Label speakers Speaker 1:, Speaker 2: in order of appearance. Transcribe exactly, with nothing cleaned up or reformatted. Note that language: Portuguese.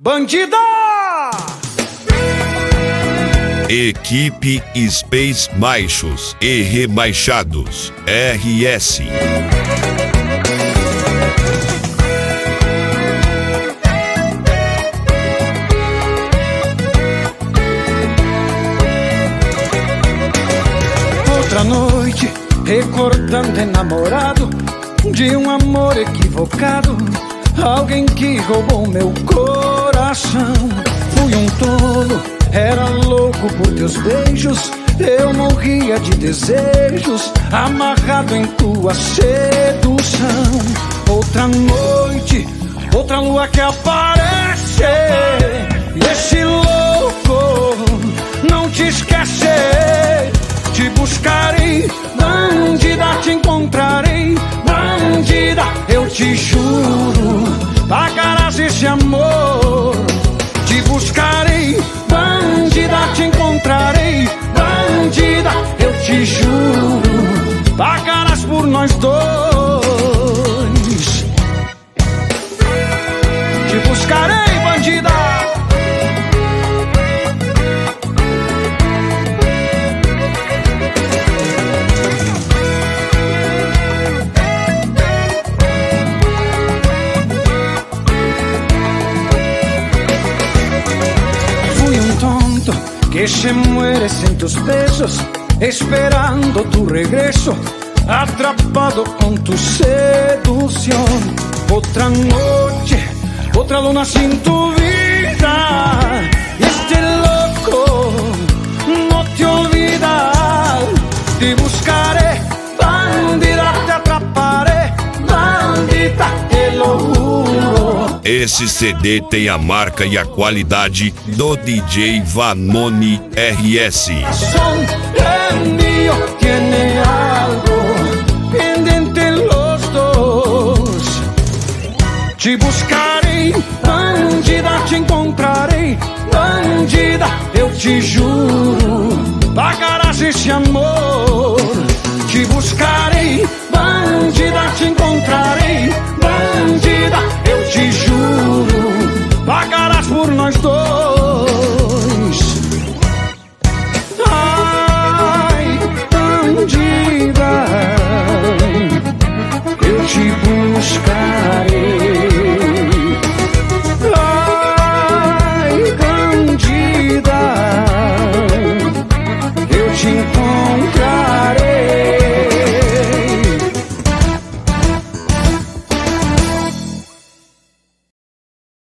Speaker 1: Bandida!
Speaker 2: Equipe Space Machos e Remachados R S.
Speaker 1: Outra noite, recordando enamorado de um amor equivocado, alguém que roubou meu coração. Fui um tolo, era louco por teus beijos, eu morria de desejos, amarrado em tua sedução. Outra noite, outra lua que aparece, e esse louco não te esquece. Te buscarei, bandida, te encontrarei, bandida, eu te juro, pagarás esse amor. Te buscarei, bandida, te encontrarei, bandida, eu te juro, pagarás por nós dois. Te buscarei, bandida. Que se muere en tus besos, esperando tu regreso, atrapado con tu seducción. Otra noche, otra luna sin tu vida, y este loco no te olvida. Te buscaré, bandida, te atraparé, bandita, te lo juro.
Speaker 2: Esse C D tem a marca e a qualidade do D J Vanoni R S.
Speaker 1: Tiene algo pendiente los dos. Te buscarei, bandida, te encontrarei, bandida, eu te juro, pagarás esse amor. Te buscarei, bandida, te encontrarei, bandida, eu te juro, pagarás por nós dois.